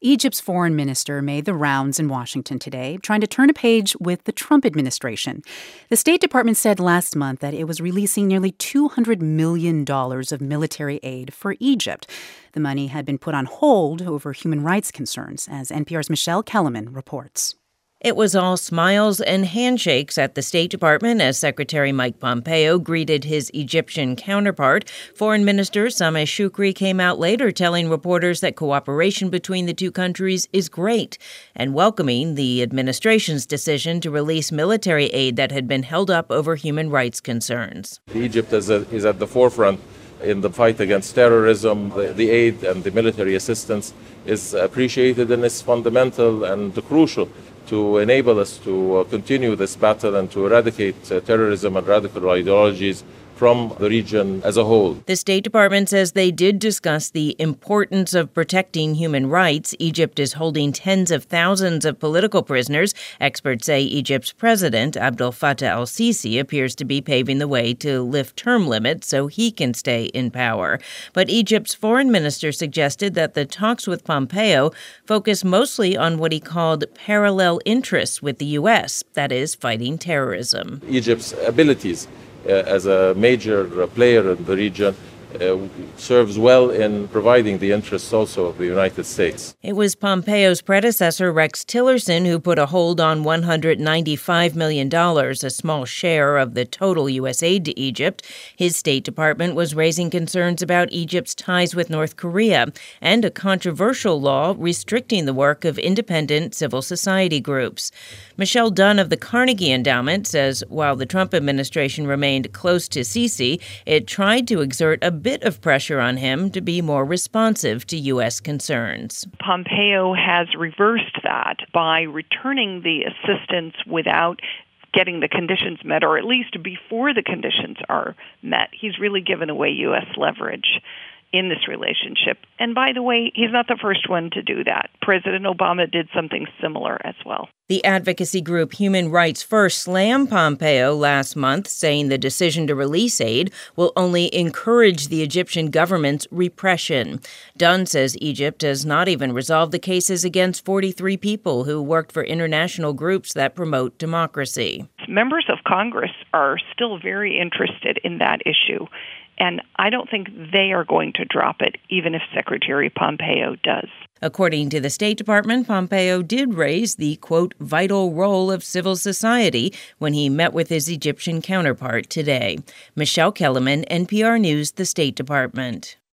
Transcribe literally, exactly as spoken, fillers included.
Egypt's foreign minister made the rounds in Washington today, trying to turn a page with the Trump administration. The State Department said last month that it was releasing nearly two hundred million dollars of military aid for Egypt. The money had been put on hold over human rights concerns, as N P R's Michelle Kellerman reports. It was all smiles and handshakes at the State Department as Secretary Mike Pompeo greeted his Egyptian counterpart. Foreign Minister Sameh Shoukry came out later telling reporters that cooperation between the two countries is great and welcoming the administration's decision to release military aid that had been held up over human rights concerns. Egypt is, a, is at the forefront in the fight against terrorism. The, the aid and the military assistance is appreciated and is fundamental and crucial to enable us to uh, continue this battle and to eradicate uh, terrorism and radical ideologies from the region as a whole. The State Department says they did discuss the importance of protecting human rights. Egypt is holding tens of thousands of political prisoners. Experts say Egypt's president, Abdel Fattah el-Sisi, appears to be paving the way to lift term limits so he can stay in power. But Egypt's foreign minister suggested that the talks with Pompeo focus mostly on what he called parallel interests with the U S, that is, fighting terrorism. Egypt's abilities Uh, as a major uh, player in the region uh, serves well in providing the interests also of the United States. It was Pompeo's predecessor, Rex Tillerson, who put a hold on one hundred ninety-five million dollars, a small share of the total U S aid to Egypt. His State Department was raising concerns about Egypt's ties with North Korea and a controversial law restricting the work of independent civil society groups. Michelle Dunn of the Carnegie Endowment says while the Trump administration remained close to Sisi, it tried to exert a bit of pressure on him to be more responsive to U S concerns. Pompeo has reversed that by returning the assistance without getting the conditions met, or at least before the conditions are met. He's really given away U S leverage in this relationship. And by the way, he's not the first one to do that. President Obama did something similar as well. The advocacy group Human Rights First slammed Pompeo last month, saying the decision to release aid will only encourage the Egyptian government's repression. Dunn says Egypt has not even resolved the cases against forty-three people who worked for international groups that promote democracy. Members of Congress are still very interested in that issue, and I don't think they are going to drop it, even if Secretary Pompeo does. According to the State Department, Pompeo did raise the, quote, vital role of civil society when he met with his Egyptian counterpart today. Michelle Kellerman, N P R News, the State Department.